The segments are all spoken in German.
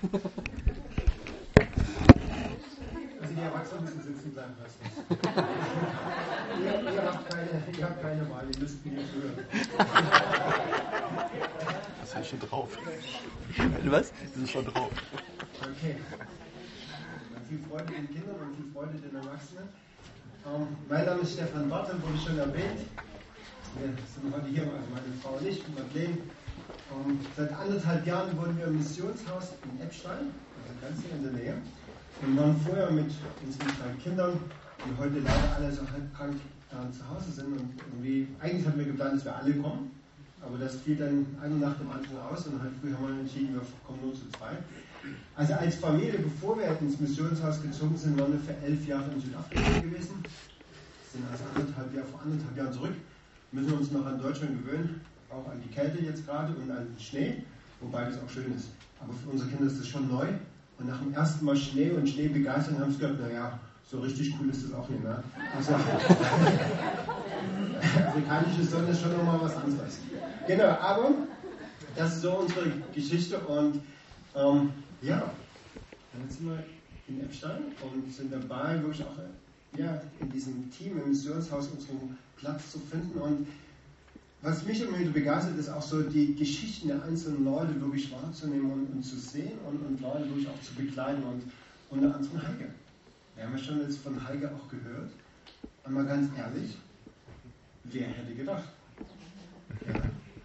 Also die Erwachsenen müssen sitzen bleiben, ihr habt keine Wahl, ihr müsst mir hören. Das heißt schon drauf. Was? Das ist schon drauf. Okay. Viel Freude den Kindern und viel Freude den Erwachsenen. Mein Name ist Stefan Bartel, wurde schon erwähnt. Wir sind heute hier, also meine Frau und ich, und Madeleine. Seit 1,5 Jahren wohnen wir im Missionshaus in Eppstein, also ganz hier in der Nähe. Und waren vorher mit unseren 3 Kindern, die heute leider alle so halb krank zu Hause sind. Und irgendwie, eigentlich hatten wir geplant, dass wir alle kommen. Aber das fiel dann eine nach dem anderen aus und halt früh haben wir entschieden, wir kommen nur zu 2. Also als Familie, bevor wir ins Missionshaus gezogen sind, waren wir für 11 Jahre in Südafrika gewesen. Sind also vor 1,5 Jahren zurück. Müssen wir uns noch an Deutschland gewöhnen, auch an die Kälte jetzt gerade und an den Schnee, wobei das auch schön ist. Aber für unsere Kinder ist das schon neu. Und nach dem ersten Mal Schnee und Schneebegeisterung haben sie gedacht, naja, so richtig cool ist das auch nicht. Ne? Also, afrikanische Sonne ist schon nochmal was anderes. Genau, aber das ist so unsere Geschichte und ja, dann sind wir in Eppstein und sind dabei, wirklich auch in diesem Team im Missionshaus unseren Platz zu finden. Und was mich immer wieder begeistert, ist auch so die Geschichten der einzelnen Leute wirklich wahrzunehmen und zu sehen und Leute wirklich auch zu begleiten und unter anderem Heike. Wir haben ja schon jetzt von Heike auch gehört. Und mal ganz ehrlich, wer hätte gedacht? Ja.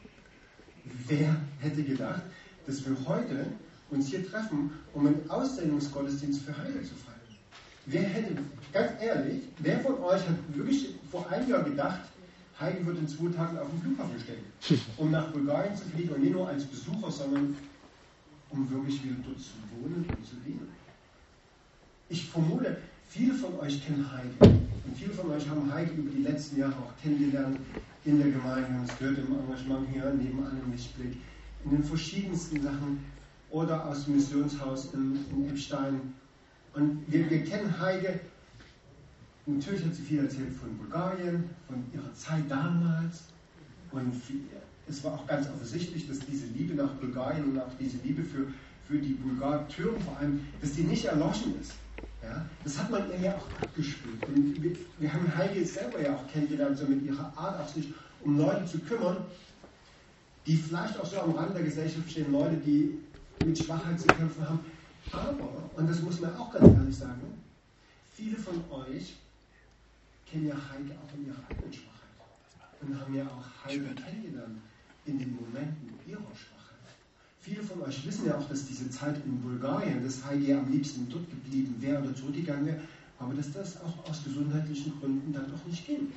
Wer hätte gedacht, dass wir heute uns hier treffen, um einen Aussegnungsgottesdienst für Heike zu feiern? Wer hätte, ganz ehrlich, wer von euch hat wirklich vor einem Jahr gedacht, Heike wird in 2 Tagen auf dem Flughafen stehen, um nach Bulgarien zu fliegen und nicht nur als Besucher, sondern um wirklich wieder dort zu wohnen und zu dienen? Ich vermute, viele von euch kennen Heike und viele von euch haben Heike über die letzten Jahre auch kennengelernt in der Gemeinde, haben es gehört im Engagement hier nebenan im Lichtblick, in den verschiedensten Sachen oder aus dem Missionshaus in Eppstein. Und wir kennen Heike, natürlich hat sie viel erzählt von Bulgarien, von ihrer Zeit damals. Und es war auch ganz offensichtlich, dass diese Liebe nach Bulgarien und auch diese Liebe für die Bulgaren-Türken vor allem, dass die nicht erloschen ist. Ja? Das hat man ihr ja auch abgespült. Und wir haben Heike selber ja auch kennengelernt, so mit ihrer Art auch sich um Leute zu kümmern, die vielleicht auch so am Rand der Gesellschaft stehen, Leute, die mit Schwachheit zu kämpfen haben. Aber, und das muss man auch ganz ehrlich sagen, viele von euch kennen ja Heike auch in ihrer eigenen Schwachheit und haben ja auch Heike kennengelernt in den Momenten ihrer Schwachheit. Viele von euch wissen ja auch, dass diese Zeit in Bulgarien, dass Heike ja am liebsten dort geblieben wäre oder zurückgegangen wäre, aber dass das auch aus gesundheitlichen Gründen dann doch nicht ging.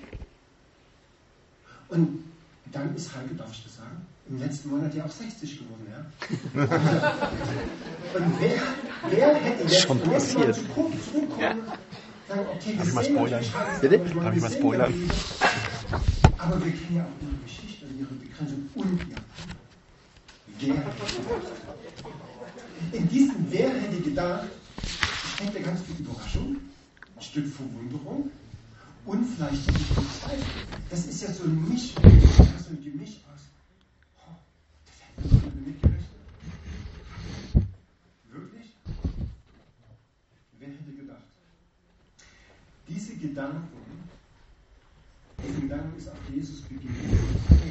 Und dann ist Heike, darf ich das sagen, im letzten Monat ja auch 60 geworden. Ja? Und wer hätte jetzt schon passiert? Zurückkommen, sagen, okay, Darf ich mal spoilern? Bitte? Darf ich mal spoilern? Aber wir kennen ja auch ihre Geschichte und ihre Begrenzung und ihr. Wer hätte gedacht? In diesem Wer hätte gedacht, steckt ja ganz viel Überraschung, ein Stück Verwunderung und vielleicht ein bisschen Zweifel. Das ist ja so ein Gemisch aus. Oh, das hätte ich nicht mitgerechnet. Wirklich? Wer hätte gedacht? Diese Gedanken ist auch Jesus begegnet.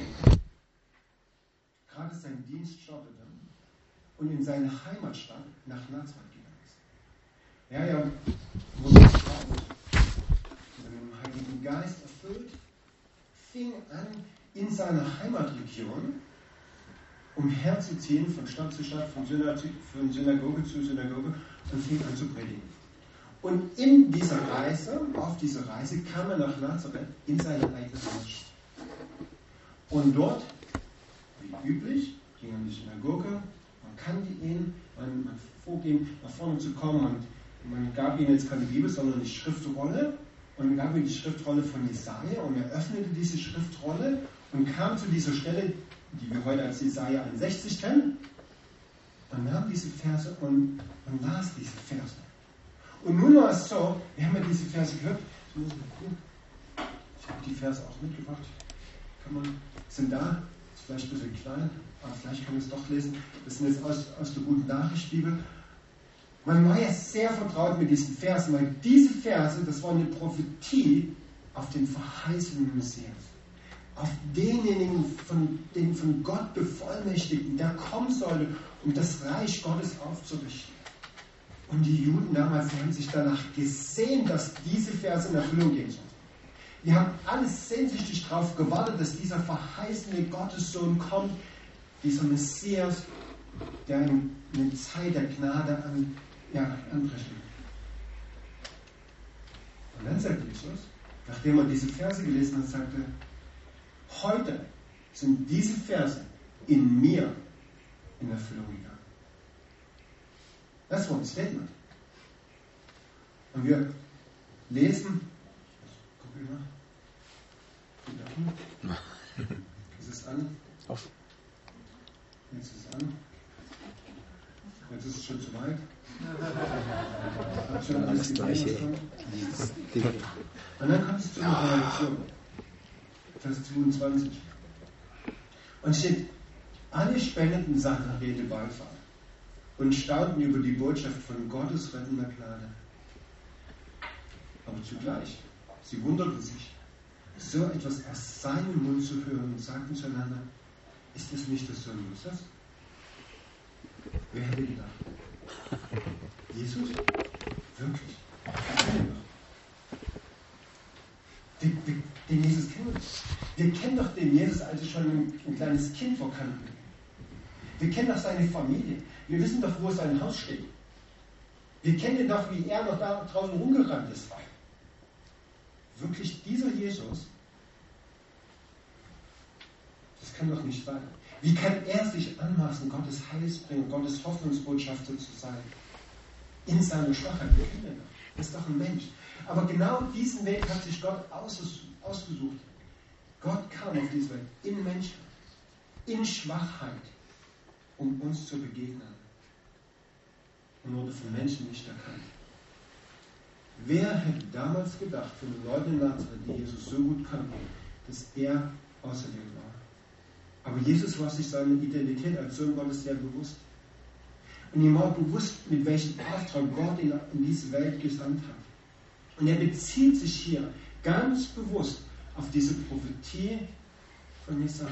Gerade sein Dienst startete und in seine Heimatstadt nach Nazareth gegangen ist. Ja, wurde getraut, mit dem Heiligen Geist erfüllt, fing an, in seiner Heimatregion umherzuziehen, von Stadt zu Stadt, von Synagoge zu Synagoge und fing an zu predigen. Und in dieser Reise, auf dieser Reise, kam er nach Nazareth in seine eigene Heimatstadt. Und dort, wie üblich, ging er in die Synagoge, man kannte ihn, man vorging, nach vorne zu kommen und man gab ihm jetzt keine Bibel, sondern die Schriftrolle und man gab ihm die Schriftrolle von Jesaja und er öffnete diese Schriftrolle und kam zu dieser Stelle, die wir heute als Jesaja 61 kennen, und nahm diese Verse und las diese Verse. Und nun war es so, wir haben ja diese Verse gehört, ich habe die Verse auch mitgebracht, sind da, ist vielleicht ein bisschen klein, aber vielleicht kann man es doch lesen, das sind jetzt aus der Guten Nachricht Bibel, Man war ja sehr vertraut mit diesen Versen, weil diese Verse, das war eine Prophetie auf den verheißenen Messias. Auf denjenigen, den von Gott bevollmächtigten, der kommen sollte, um das Reich Gottes aufzurichten. Und die Juden damals, die haben sich danach gesehnt, dass diese Verse in Erfüllung gehen sollen. Die haben alles sehnsüchtig darauf gewartet, dass dieser verheißene Gottessohn kommt, dieser Messias, der eine Zeit der Gnade anbrechen wird. Und dann sagt Jesus, nachdem er diese Verse gelesen hat, sagte, heute sind diese Verse in mir in Erfüllung gegangen. Das war ein Statement. Und wir lesen, guck ich mal, ist es an? Jetzt ist es an. Jetzt ist es schon zu weit. Schon alles Gleiche. Und dann kommt es zur Reaktion. Vers 22. Und steht, alle spendeten Sachen Rede Beifall und staunten über die Botschaft von Gottes rettender Gnade. Aber zugleich, sie wunderten sich, so etwas aus seinem Mund zu hören und sagten zueinander, ist es nicht der Sohn Josefs? Wer hätte gedacht? Jesus? Wirklich? Den Jesus kennen wir. Wir kennen doch den Jesus, als er schon ein kleines Kind war, kannten. Wir kennen doch seine Familie. Wir wissen doch, wo sein Haus steht. Wir kennen doch, wie er noch da draußen rumgerannt ist. Wirklich dieser Jesus? Das kann doch nicht sein. Wie kann er sich anmaßen, Gottes Heilsbringer, Gottes Hoffnungsbotschafter zu sein? In seiner Schwachheit. Wir kennen ihn doch. Das ist doch ein Mensch. Aber genau diesen Weg hat sich Gott ausgesucht. Gott kam auf diese Welt in Menschheit, in Schwachheit, um uns zu begegnen. Und wurde von Menschen nicht erkannt. Wer hätte damals gedacht, von den Leuten in Nazareth, die Jesus so gut kannten, dass er auserwählt war? Aber Jesus war sich seiner Identität als Sohn Gottes sehr bewusst. Und ihm war bewusst, mit welchem Auftrag Gott ihn in diese Welt gesandt hat. Und er bezieht sich hier ganz bewusst auf diese Prophetie von Jesaja.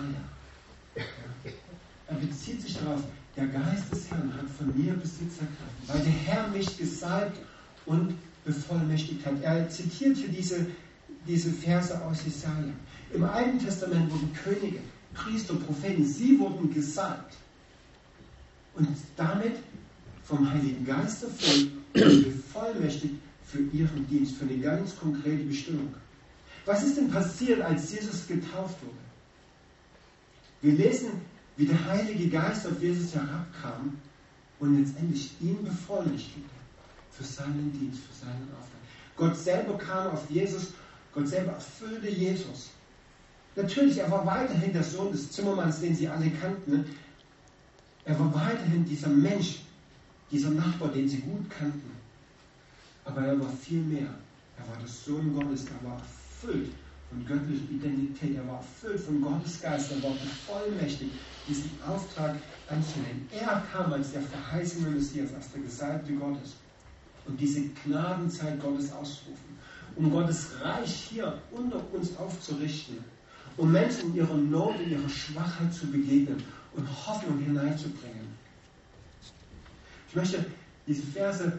Er bezieht sich darauf, der Geist des Herrn hat von mir Besitz ergriffen, weil der Herr mich gesalbt und bevollmächtigt hat. Er zitiert hier diese Verse aus Jesaja. Im Alten Testament wurden Könige, Priester, Propheten, sie wurden gesalbt und damit vom Heiligen Geist erfüllt und bevollmächtigt für ihren Dienst, für eine ganz konkrete Bestimmung. Was ist denn passiert, als Jesus getauft wurde? Wir lesen, wie der Heilige Geist auf Jesus herabkam und letztendlich ihn bevollmächtigte für seinen Dienst, für seinen Auftrag. Gott selber kam auf Jesus, Gott selber erfüllte Jesus. Natürlich, er war weiterhin der Sohn des Zimmermanns, den sie alle kannten. Er war weiterhin dieser Mensch, dieser Nachbar, den sie gut kannten. Aber er war viel mehr. Er war der Sohn Gottes, er war erfüllt von göttlicher Identität, er war erfüllt von Gottes Geist, er war bevollmächtigt, diesen Auftrag anzunehmen. Er kam als der verheißene Messias, als der Gesalbte Gottes, und diese Gnadenzeit Gottes auszurufen, um Gottes Reich hier unter uns aufzurichten, um Menschen in ihrer Not, in ihrer Schwachheit zu begegnen und Hoffnung hineinzubringen. Ich möchte diese Verse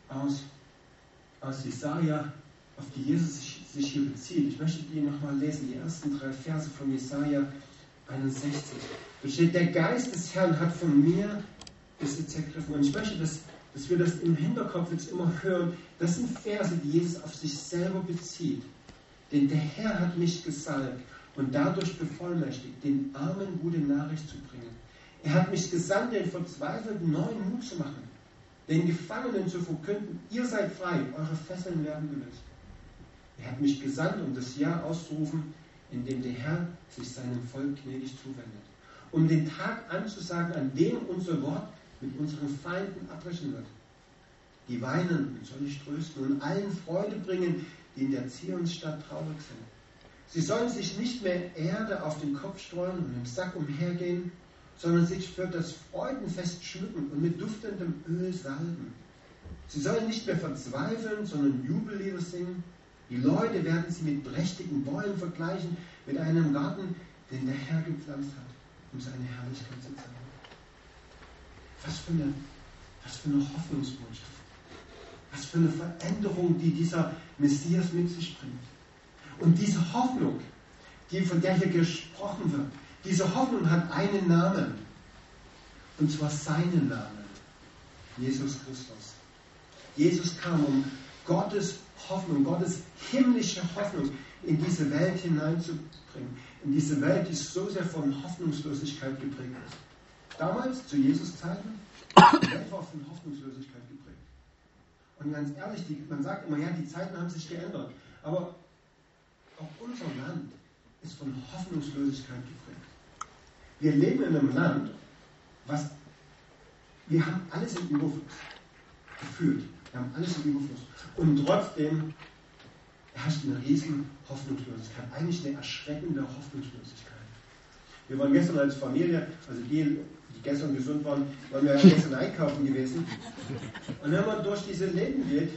aus Jesaja, auf die Jesus sich hier bezieht, ich möchte die nochmal lesen, die ersten 3 Verse von Jesaja 61. Da steht, der Geist des Herrn hat von mir Besitz ergriffen. Und ich möchte, dass wir das im Hinterkopf jetzt immer hören. Das sind Verse, die Jesus auf sich selber bezieht. Denn der Herr hat mich gesalbt und dadurch bevollmächtigt, den Armen gute Nachricht zu bringen. Er hat mich gesandt, den Verzweifelten neuen Mut zu machen, den Gefangenen zu verkünden, ihr seid frei, eure Fesseln werden gelöst. Er hat mich gesandt, um das Jahr auszurufen, in dem der Herr sich seinem Volk gnädig zuwendet. Um den Tag anzusagen, an dem unser Wort mit unseren Feinden abbrechen wird. Die Weinenden soll ich trösten und allen Freude bringen, die in der Zionsstadt traurig sind. Sie sollen sich nicht mehr Erde auf den Kopf streuen und im Sack umhergehen, sondern sich für das Freudenfest schmücken und mit duftendem Öl salben. Sie sollen nicht mehr verzweifeln, sondern Jubellieder singen. Die Leute werden sie mit prächtigen Bäumen vergleichen, mit einem Garten, den der Herr gepflanzt hat, um seine Herrlichkeit zu zeigen. Was für eine Hoffnungsbotschaft. Was für eine Veränderung, die dieser Messias mit sich bringt. Und diese Hoffnung, von der hier gesprochen wird, diese Hoffnung hat einen Namen. Und zwar seinen Namen. Jesus Christus. Jesus kam, um Gottes Hoffnung, Gottes himmlische Hoffnung in diese Welt hineinzubringen. In diese Welt, die so sehr von Hoffnungslosigkeit geprägt ist. Damals, zu Jesus Zeiten, die Welt war von Hoffnungslosigkeit geprägt. Und ganz ehrlich, man sagt immer, ja, die Zeiten haben sich geändert. Aber auch unser Land ist von Hoffnungslosigkeit geprägt. Wir leben in einem Land, wir haben alles im Überfluss. Gefühlt. Wir haben alles im Überfluss. Und trotzdem herrscht eine riesen Hoffnungslosigkeit. Eigentlich eine erschreckende Hoffnungslosigkeit. Wir waren gestern als Familie, also die gestern gesund waren wir gestern einkaufen gewesen. Und wenn man durch diese Läden geht,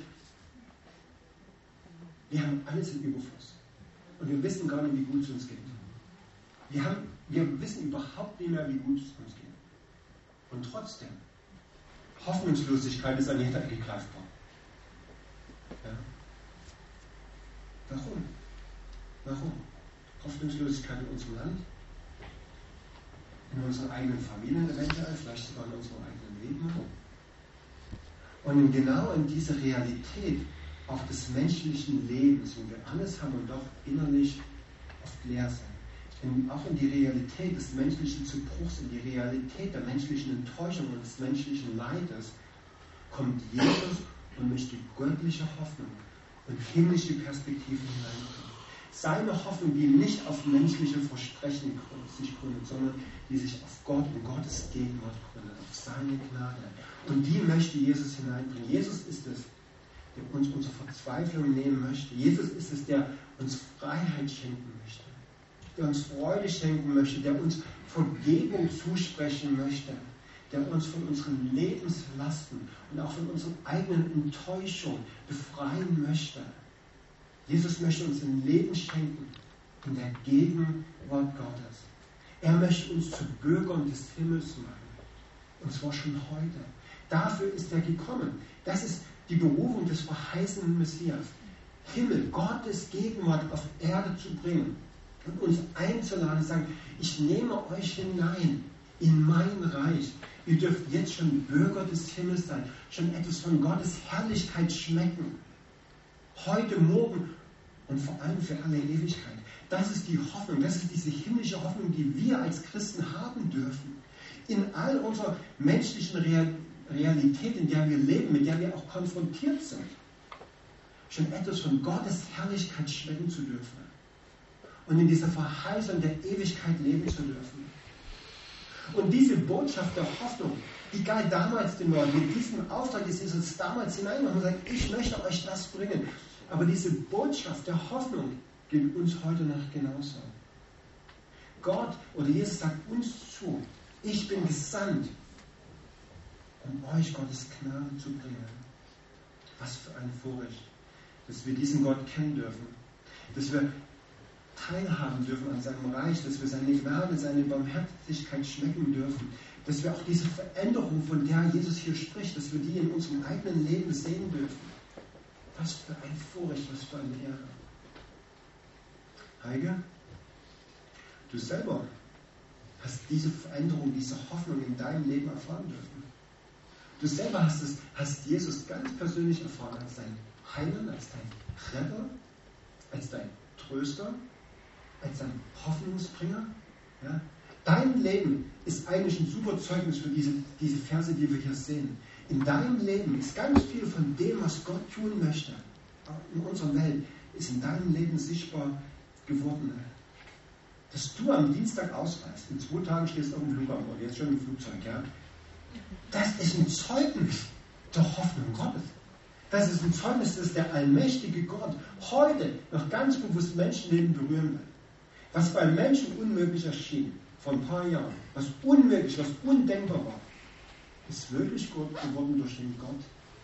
wir haben alles im Überfluss. Und wir wissen gar nicht, wie gut es uns geht. Wir wissen überhaupt nicht mehr, wie gut es uns geht. Und trotzdem, Hoffnungslosigkeit ist an jeder Ecke greifbar. Ja? Warum? Hoffnungslosigkeit in unserem Land, in unseren eigenen Familien eventuell, vielleicht sogar in unserem eigenen Leben. Und genau in diese Realität auch des menschlichen Lebens, wo wir alles haben und doch innerlich oft leer sind. Auch in die Realität des menschlichen Zerbruchs, in die Realität der menschlichen Enttäuschung und des menschlichen Leides, kommt Jesus und möchte göttliche Hoffnung und himmlische Perspektiven hineinbringen. Seine Hoffnung, die nicht auf menschliche Versprechen sich gründet, sondern die sich auf Gott und Gottes Gegenwart gründet, auf seine Gnade. Und die möchte Jesus hineinbringen. Jesus ist es, der uns unsere Verzweiflung nehmen möchte. Jesus ist es, der uns Freiheit schenken möchte, der uns Freude schenken möchte, der uns Vergebung zusprechen möchte, der uns von unseren Lebenslasten und auch von unseren eigenen Enttäuschungen befreien möchte. Jesus möchte uns ein Leben schenken in der Gegenwart Gottes. Er möchte uns zu Bürgern des Himmels machen. Und zwar schon heute. Dafür ist er gekommen. Das ist die Berufung des verheißenen Messias. Himmel, Gottes Gegenwart auf Erde zu bringen und uns einzuladen und sagen, ich nehme euch hinein in mein Reich. Ihr dürft jetzt schon Bürger des Himmels sein, schon etwas von Gottes Herrlichkeit schmecken. Heute, morgen und vor allem für alle Ewigkeit. Das ist die Hoffnung, das ist diese himmlische Hoffnung, die wir als Christen haben dürfen. In all unserer menschlichen Realität, in der wir leben, mit der wir auch konfrontiert sind, schon etwas von Gottes Herrlichkeit schmecken zu dürfen. Und in dieser Verheißung der Ewigkeit leben zu dürfen. Und diese Botschaft der Hoffnung, die galt damals den Leuten. Mit diesem Auftrag ist Jesus damals hineingemacht und sagt, ich möchte euch das bringen. Aber diese Botschaft der Hoffnung gilt uns heute noch genauso. Gott oder Jesus sagt uns zu, ich bin gesandt, um euch Gottes Gnade zu bringen. Was für ein Vorrecht, dass wir diesen Gott kennen dürfen, dass wir teilhaben dürfen an seinem Reich, dass wir seine Gnade, seine Barmherzigkeit schmecken dürfen, dass wir auch diese Veränderung, von der Jesus hier spricht, dass wir die in unserem eigenen Leben sehen dürfen. Was für ein Vorrecht, was für eine Ehre. Heike, du selber hast diese Veränderung, diese Hoffnung in deinem Leben erfahren dürfen. Du selber hast Jesus ganz persönlich erfahren als dein Heiland, als dein Retter, als dein Tröster, als dein Hoffnungsbringer. Ja? Dein Leben ist eigentlich ein super Zeugnis für diese Verse, die wir hier sehen. In deinem Leben ist ganz viel von dem, was Gott tun möchte, in unserer Welt, ist in deinem Leben sichtbar geworden. Dass du am Dienstag ausreist, in 2 Tagen stehst du auf dem Flughafen oder jetzt schon im Flugzeug, ja? Das ist ein Zeugnis der Hoffnung Gottes. Das ist ein Zeugnis, dass der allmächtige Gott heute noch ganz bewusst Menschenleben berühren will. Was bei Menschen unmöglich erschien, vor ein paar Jahren, was unmöglich, was undenkbar war, ist wirklich geworden durch den Gott,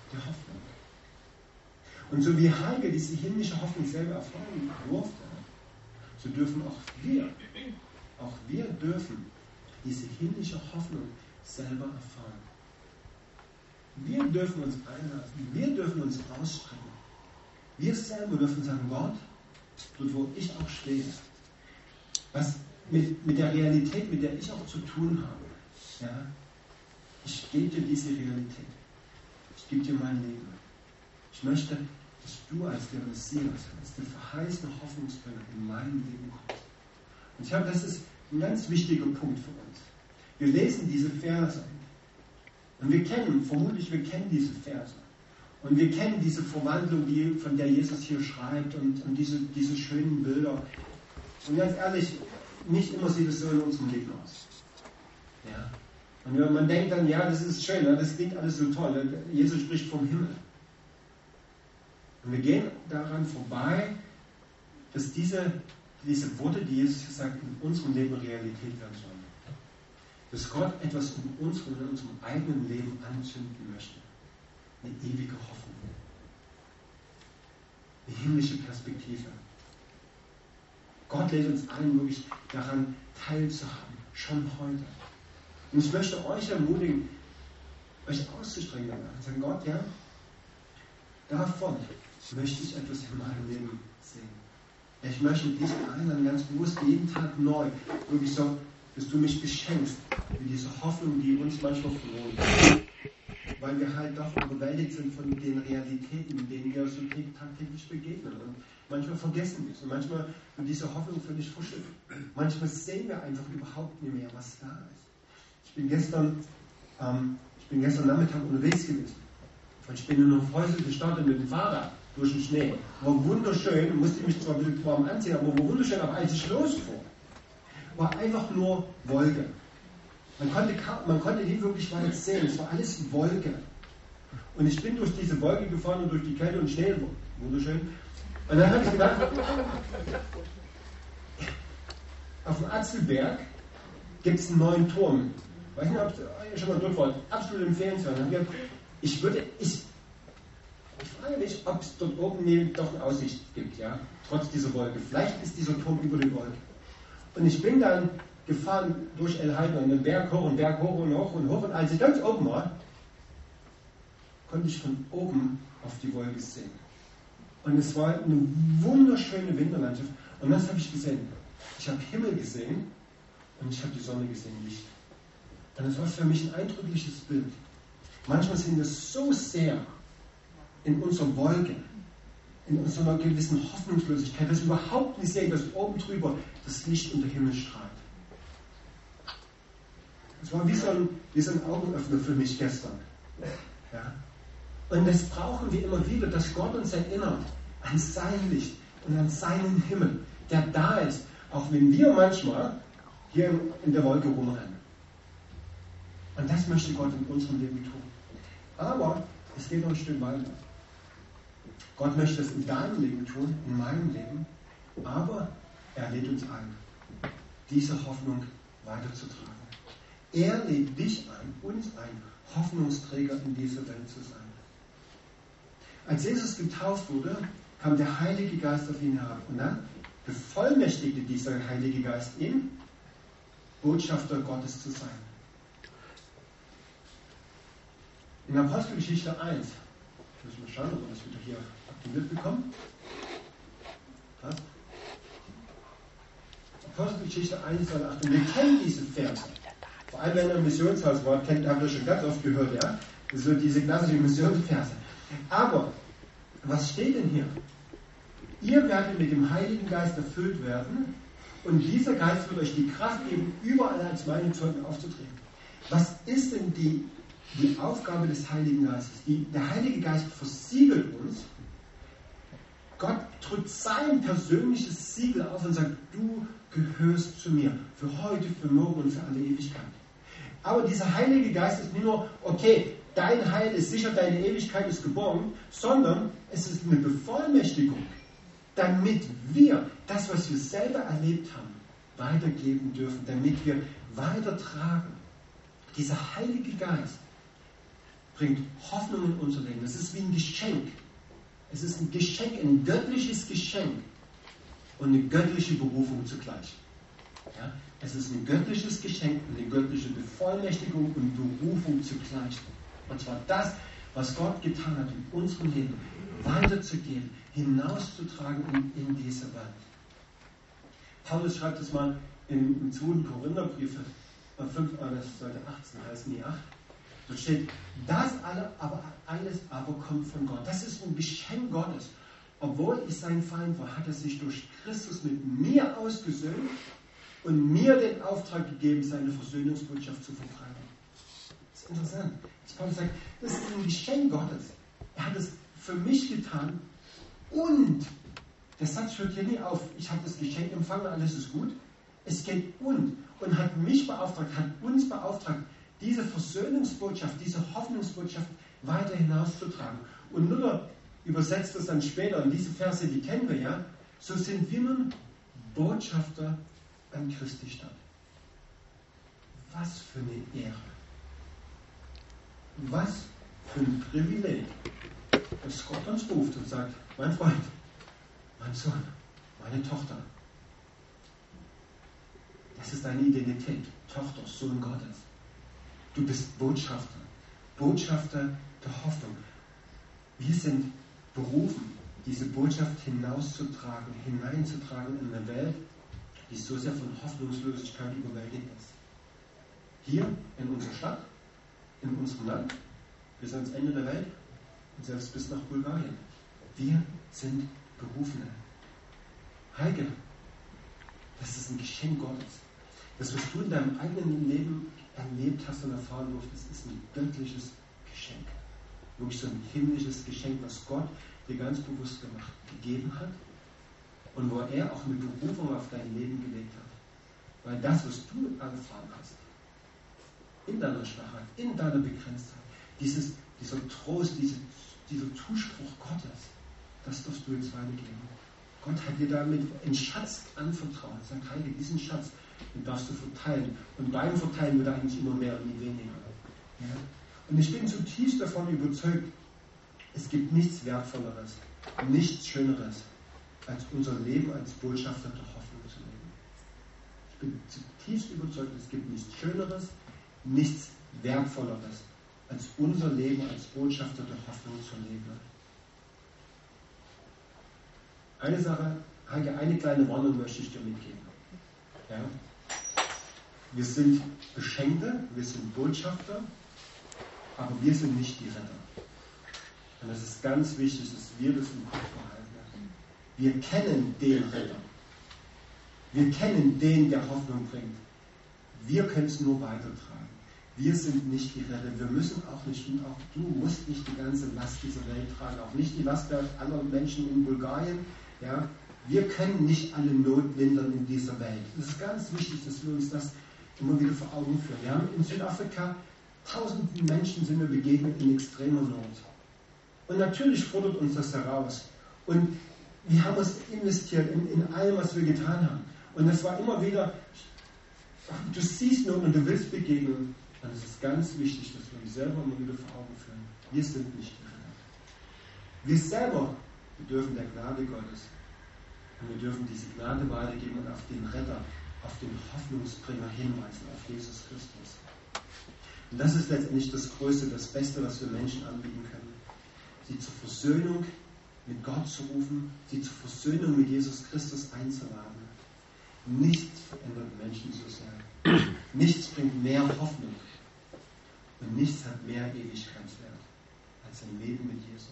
der Hoffnung. Und so wie Heike diese himmlische Hoffnung selber erfahren durfte, so dürfen auch wir dürfen diese himmlische Hoffnung selber erfahren. Wir dürfen uns einlassen, wir dürfen uns ausstrecken. Wir selber dürfen sagen, Gott, dort wo ich auch stehe, was mit der Realität, mit der ich auch zu tun habe, ja, ich gebe dir diese Realität. Ich gebe dir mein Leben. Ich möchte, dass du als der Messias, als der verheißene Hoffnungsträger in meinem Leben kommst. Und ich glaube, das ist ein ganz wichtiger Punkt für uns. Wir lesen diese Verse und wir kennen diese Verse. Und wir kennen diese Verwandlung, von der Jesus hier schreibt und diese schönen Bilder. Und ganz ehrlich, nicht immer sieht es so in unserem Leben aus. Ja? Und wenn man denkt dann, ja, das ist schön, das klingt alles so toll. Jesus spricht vom Himmel. Und wir gehen daran vorbei, dass diese Worte, die Jesus hier sagt, in unserem Leben Realität werden sollen. Dass Gott etwas in unserem eigenen Leben anzünden möchte. Eine ewige Hoffnung. Eine himmlische Perspektive. Gott lädt uns ein, wirklich daran teilzuhaben. Schon heute. Und ich möchte euch ermutigen, euch auszustrecken danach. Und sagen, Gott, ja, davon möchte ich etwas in meinem Leben sehen. Ich möchte dich einladen, ganz bewusst jeden Tag neu, wirklich so, dass du mich beschenkst mit dieser Hoffnung, die uns manchmal verloren geht. Weil wir halt doch überwältigt sind von den Realitäten, in denen wir so tagtäglich begegnen. Und manchmal vergessen wir es. Und manchmal wird diese Hoffnung völlig verschüttet. Manchmal sehen wir einfach überhaupt nicht mehr, was da ist. Ich bin gestern Nachmittag unterwegs gewesen. Und ich bin in einer Häuser gestartet mit dem Fahrrad durch den Schnee. War wunderschön, musste mich zwar ein bisschen warm anziehen, aber war wunderschön. Aber als ich losfuhr, war einfach nur Wolke. Man konnte nie wirklich weit sehen. Es war alles Wolke. Und ich bin durch diese Wolke gefahren und durch die Kälte und Schnee. Wunderschön. Und dann habe ich gedacht, auf dem Atzelberg gibt es einen neuen Turm. Ich weiß nicht, ob ihr schon mal dort wart. Absolut empfehlenswert. Ich frage mich, ob es dort oben doch eine Aussicht gibt, ja? Trotz dieser Wolke. Vielleicht ist dieser Turm über den Wolken. Und ich bin dann gefahren durch El Heiden und einen Berg hoch und Berg hoch und hoch und hoch. Und als ich ganz oben war, konnte ich von oben auf die Wolke sehen. Und es war eine wunderschöne Winterlandschaft. Und das habe ich gesehen. Ich habe Himmel gesehen und ich habe die Sonne gesehen, Licht. Und das war für mich ein eindrückliches Bild. Manchmal sind wir so sehr in unserer Wolke, in unserer gewissen Hoffnungslosigkeit, dass wir überhaupt nicht sehen, dass oben drüber das Licht und der Himmel strahlt. Das war wie so ein Augenöffner für mich gestern. Ja? Und das brauchen wir immer wieder, dass Gott uns erinnert an sein Licht und an seinen Himmel, der da ist, auch wenn wir manchmal hier in der Wolke rumrennen. Und das möchte Gott in unserem Leben tun. Aber es geht noch ein Stück weiter. Gott möchte das in deinem Leben tun, in meinem Leben, aber er lädt uns ein, diese Hoffnung weiterzutragen. Er lädt dich ein, uns ein, Hoffnungsträger in dieser Welt zu sein. Als Jesus getauft wurde, kam der Heilige Geist auf ihn herab und dann bevollmächtigte dieser Heilige Geist ihn, Botschafter Gottes zu sein. In Apostelgeschichte 1, ich muss mal schauen, ob wir das wieder hier aktiviert bekommen. Was? Apostelgeschichte 1, 8. Wir kennen diese Verse. Vor allem, wenn ihr im Missionshaus wart, habt ihr schon ganz oft gehört, ja? So diese klassischen Missionsverse. Aber, was steht denn hier? Ihr werdet mit dem Heiligen Geist erfüllt werden und dieser Geist wird euch die Kraft geben, überall als meine Zeugen aufzutreten. Was ist denn die Aufgabe des Heiligen Geistes? Der Heilige Geist versiegelt uns. Gott drückt sein persönliches Siegel auf und sagt, du gehörst zu mir. Für heute, für morgen und für alle Ewigkeit. Aber dieser Heilige Geist ist nicht nur, okay, dein Heil ist sicher, deine Ewigkeit ist geborgen, sondern es ist eine Bevollmächtigung, damit wir das, was wir selber erlebt haben, weitergeben dürfen, damit wir weitertragen. Dieser Heilige Geist bringt Hoffnung in unser Leben. Es ist wie ein Geschenk. Es ist ein Geschenk, ein göttliches Geschenk und eine göttliche Berufung zugleich. Ja? Es ist ein göttliches Geschenk und eine göttliche Bevollmächtigung und Berufung zugleich. Und zwar das, was Gott getan hat in unserem Leben, weiterzugeben, hinauszutragen in diese Welt. Paulus schreibt es mal im 2. Korintherbrief, 5, das sollte 18 heißen, die 8. Dort steht, alles aber kommt von Gott. Das ist ein Geschenk Gottes. Obwohl ich sein Feind war, hat er sich durch Christus mit mir ausgesöhnt und mir den Auftrag gegeben, seine Versöhnungsbotschaft zu verbreiten. Das ist interessant. Das Paulus sagt, das ist ein Geschenk Gottes. Er hat es für mich getan und, der Satz hört hier nie auf, ich habe das Geschenk empfangen, alles ist gut. Es geht und hat mich beauftragt, hat uns beauftragt, diese Versöhnungsbotschaft, diese Hoffnungsbotschaft weiter hinauszutragen. Und Luther übersetzt das dann später, und diese Verse, die kennen wir ja, so sind wir nun Botschafter an Christi Stadt. Was für eine Ehre. Was für ein Privileg, dass Gott uns ruft und sagt, mein Freund, mein Sohn, meine Tochter, das ist deine Identität, Tochter, Sohn Gottes. Du bist Botschafter, Botschafter der Hoffnung. Wir sind berufen, diese Botschaft hinauszutragen, hineinzutragen in eine Welt, die so sehr von Hoffnungslosigkeit überwältigt ist. Hier in unserer Stadt, in unserem Land, bis ans Ende der Welt und selbst bis nach Bulgarien. Wir sind Berufene. Heike, das ist ein Geschenk Gottes. Das, was du in deinem eigenen Leben erlebt hast und erfahren durftest, ist ein göttliches Geschenk. Wirklich so ein himmlisches Geschenk, was Gott dir ganz bewusst gegeben hat und wo er auch eine Berufung auf dein Leben gelegt hat. Weil das, was du erfahren hast, in deiner Schwachheit, in deiner Begrenztheit, dieser Trost, dieser Zuspruch Gottes, das darfst du jetzt weitergeben. Gott hat dir damit einen Schatz anvertraut. Er sagt, Heike, diesen Schatz, den darfst du verteilen. Und beim Verteilen wird er eigentlich immer mehr und nie weniger. Ja? Und ich bin zutiefst davon überzeugt, es gibt nichts Wertvolleres, nichts Schöneres, als unser Leben als Botschafter der Hoffnung zu leben. Ich bin zutiefst überzeugt, es gibt nichts Schöneres, nichts Wertvolleres, als unser Leben als Botschafter der Hoffnung zu leben. Eine Sache, Heike, eine kleine Warnung möchte ich dir mitgeben. Ja? Wir sind Beschenkte, wir sind Botschafter, aber wir sind nicht die Retter. Und das ist ganz wichtig, dass wir das im Kopf behalten. Wir kennen den Retter. Wir kennen den, der Hoffnung bringt. Wir können es nur weitertragen. Wir sind nicht die Retter. Wir müssen auch nicht, und auch du musst nicht die ganze Last dieser Welt tragen, auch nicht die Last der anderen Menschen in Bulgarien. Ja? Wir können nicht alle Not lindern in dieser Welt. Es ist ganz wichtig, dass wir uns das immer wieder vor Augen führen. Wir haben in Südafrika tausenden Menschen sind wir begegnet in extremer Not. Und natürlich fordert uns das heraus. Und wir haben uns investiert in allem, was wir getan haben. Und es war immer wieder, du siehst Not und du willst begegnen. Und es ist ganz wichtig, dass wir uns selber immer wieder vor Augen führen. Wir sind nicht die Retter. Wir selber bedürfen der Gnade Gottes. Und wir dürfen diese Gnade weitergeben und auf den Retter, auf den Hoffnungsbringer hinweisen, auf Jesus Christus. Und das ist letztendlich das Größte, das Beste, was wir Menschen anbieten können. Sie zur Versöhnung mit Gott zu rufen, sie zur Versöhnung mit Jesus Christus einzuladen. Nichts verändert Menschen so sehr. Nichts bringt mehr Hoffnung. Und nichts hat mehr Ewigkeitswert als ein Leben mit Jesus.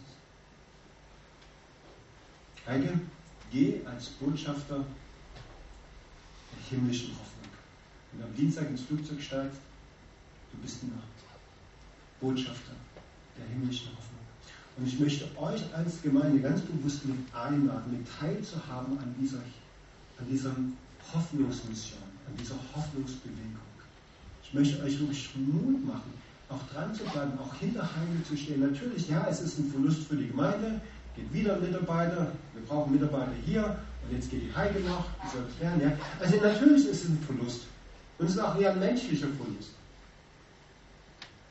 Heike, geh als Botschafter der himmlischen Hoffnung. Wenn du am Dienstag ins Flugzeug steigst, du bist noch Botschafter der himmlischen Hoffnung. Und ich möchte euch als Gemeinde ganz bewusst mit einladen, mit teilzuhaben an dieser Hoffnungsmission, an dieser Hoffnungsbewegung. Ich möchte euch wirklich Mut machen, auch dran zu bleiben, auch hinter Heike zu stehen. Natürlich, ja, es ist ein Verlust für die Gemeinde, geht wieder ein Mitarbeiter, wir brauchen Mitarbeiter hier und jetzt geht die Heike noch, wie soll das werden? Ja? Also natürlich ist es ein Verlust und es ist auch eher ein menschlicher Verlust.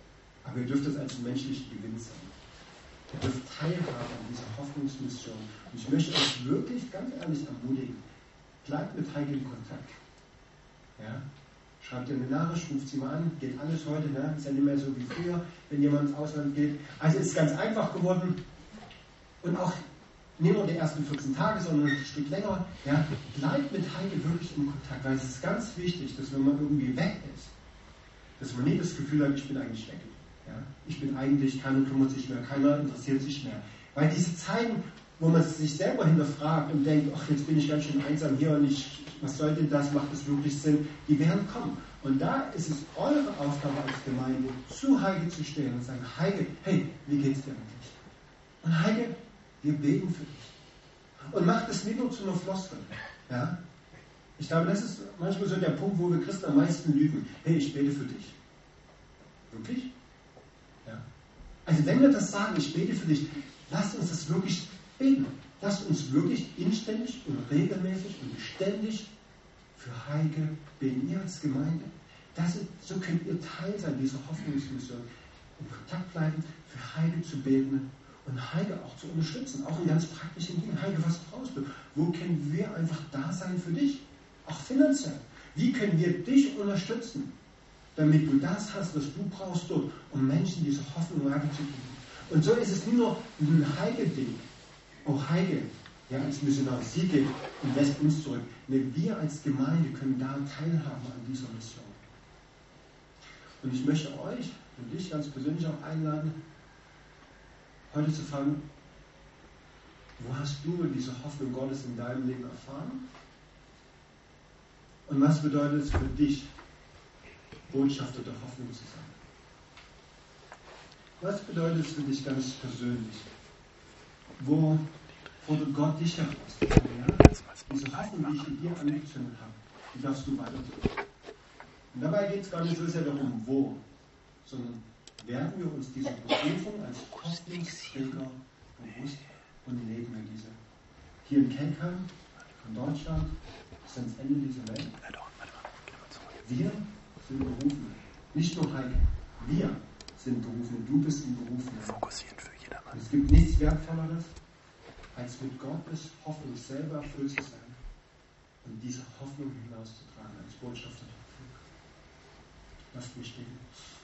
Aber ihr dürft es als menschlichen Gewinn sehen. Ihr dürft teilhaben an dieser Hoffnungsmission. Und ich möchte euch wirklich ganz ehrlich ermutigen, bleibt mit Heike in Kontakt. Ja? Schreibt ihr eine Nachricht, ruft sie mal an, geht alles heute, ne? Ist ja nicht mehr so wie früher, wenn jemand ins Ausland geht. Also es ist ganz einfach geworden. Und auch nicht nur die ersten 14 Tage, sondern ein Stück länger. Ja? Bleibt mit Heike wirklich in Kontakt, weil es ist ganz wichtig, dass wenn man irgendwie weg ist, dass man nicht das Gefühl hat, ich bin eigentlich weg. Ja? Ich bin eigentlich, keiner kümmert sich mehr, keiner interessiert sich mehr. Weil diese Zeiten, wo man sich selber hinterfragt und denkt, ach, jetzt bin ich ganz schön einsam hier und was soll denn das, macht das wirklich Sinn, die werden kommen. Und da ist es eure Aufgabe als Gemeinde, zu Heike zu stehen und sagen, Heike, hey, wie geht's dir eigentlich? Und Heike, wir beten für dich. Und macht es nicht nur zu einer Floskel. Ja? Ich glaube, das ist manchmal so der Punkt, wo wir Christen am meisten lügen. Hey, ich bete für dich. Wirklich? Ja. Also wenn wir das sagen, ich bete für dich, lasst uns das wirklich beten. Lasst uns wirklich inständig und regelmäßig und beständig für Heike beten. Ihr als Gemeinde. So könnt ihr Teil sein dieser Hoffnungsmission. In Kontakt bleiben, für Heike zu beten und Heike auch zu unterstützen. Auch in ganz praktischen Dingen. Heike, was brauchst du? Wo können wir einfach da sein für dich? Auch finanziell. Wie können wir dich unterstützen, damit du das hast, was du brauchst dort, um Menschen diese Hoffnung weiterzugeben? Und so ist es nicht nur ein Heike-Ding. Auch Heike, ja, als Missionar, sie geht und lässt uns zurück. Wir als Gemeinde können da teilhaben an dieser Mission. Und ich möchte euch und dich ganz persönlich auch einladen, heute zu fragen, wo hast du diese Hoffnung Gottes in deinem Leben erfahren? Und was bedeutet es für dich, Botschafter der Hoffnung zu sein? Was bedeutet es für dich ganz persönlich? Wo fordert Gott dich heraus? Ja? Diese Hoffnung, die ich in dir angezündet habe, die darfst du weitergeben. Und dabei geht es gar nicht so sehr darum, wo, sondern werden wir uns dieser Berufung als Hoffnungsträger bewusst und leben wir diese. Hier in Kelkheim, in Deutschland, bis ans Ende dieser Welt. Wir sind berufen. Nicht nur Heike. Wir sind berufen. Du bist ein Berufener. Fokussieren für jedermann. Es gibt nichts Wertvolleres, als mit Gottes Hoffnung selber erfüllt zu sein und diese Hoffnung hinauszutragen als Botschafter der Hoffnung. Lasst mich stehen.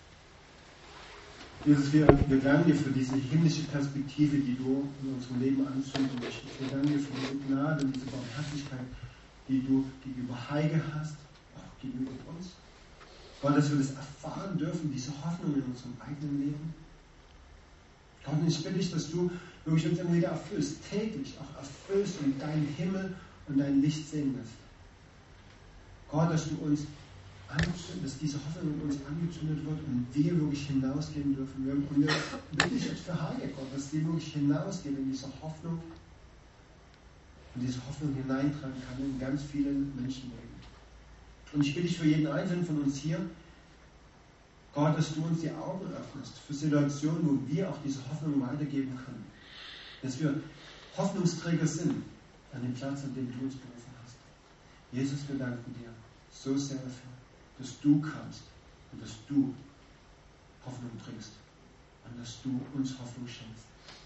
Jesus, wir danken dir für diese himmlische Perspektive, die du in unserem Leben anzünden möchtest. Wir danken dir für diese Gnade und diese Barmherzigkeit, die du gegenüber Heike hast, auch gegenüber uns. Gott, dass wir das erfahren dürfen, diese Hoffnung in unserem eigenen Leben. Gott, und ich bitte dich, dass du wirklich uns immer wieder erfüllst, täglich auch erfüllst und deinen Himmel und dein Licht sehen lässt. Gott, dass du uns dass diese Hoffnung in uns angezündet wird und wir wirklich hinausgehen dürfen. Und wir bitten dich jetzt für Heike, Gott, dass die wirklich hinausgehen in diese Hoffnung und diese Hoffnung hineintragen kann in ganz vielen Menschenleben. Und ich bitte dich für jeden Einzelnen von uns hier, Gott, dass du uns die Augen öffnest für Situationen, wo wir auch diese Hoffnung weitergeben können. Dass wir Hoffnungsträger sind an dem Platz, an dem du uns berufen hast. Jesus, wir danken dir so sehr dafür, dass du kamst und dass du Hoffnung bringst und dass du uns Hoffnung schenkst.